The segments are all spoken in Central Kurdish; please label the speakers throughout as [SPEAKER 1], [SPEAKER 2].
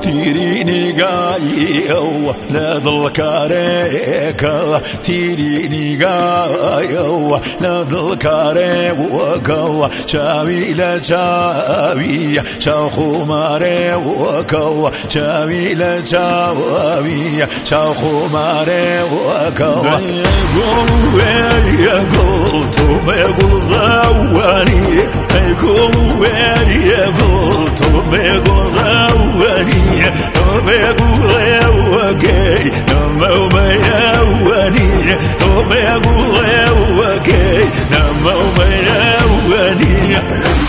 [SPEAKER 1] تيري نقايو لذل كاريكا تيري نقايو لذل كاريكا شاوي لشاوي شاوخو ماريكا شاوي لشاوي شاوخو ماريكا يقول توم يقول زواني يقول يقول توم يقول زواني توم يقول يوكي نمو ما يواني توم يقول يوكي نمو ما يواني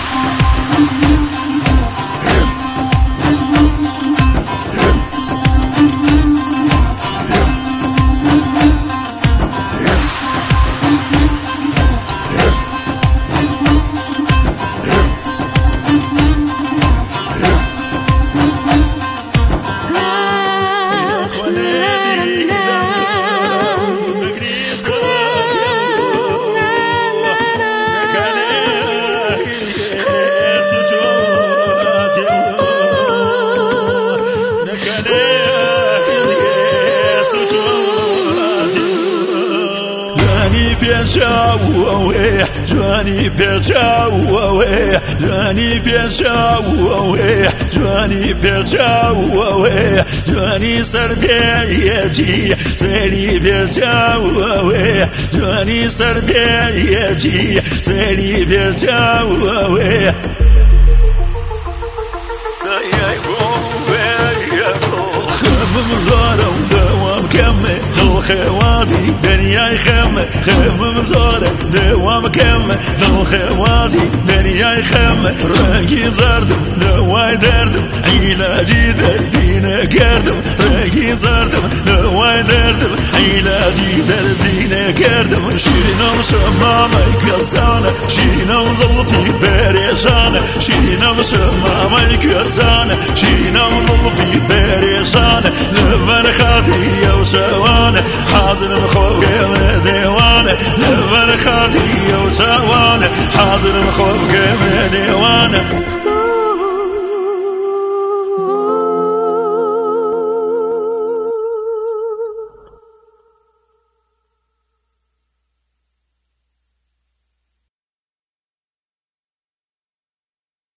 [SPEAKER 1] جواني بيجاوي جواني بيجاوي جواني بيجاوي جواني سربيجي سري بيجاوي جواني سربيجي سري بيجاوي خمم زارة ودوام كمل الخوازي دنيا يخم خمم زارة دوام كمل الخوازي دنيا يخم راقي زردم دواي دردم علاجي دردينا كردم راقي زردم دواي دردم علاجي دردينا كردم شيرنا وشمامة يكسانا شيرنا وظل في بريشانا شيرنا وشمامة يكسانا شيرنا وظل في بريشانا لمن خاطي وشوانا حاضر مخوف كم ديوانا لمن خاطي وشوانا حاضر مخوف كم ديوانا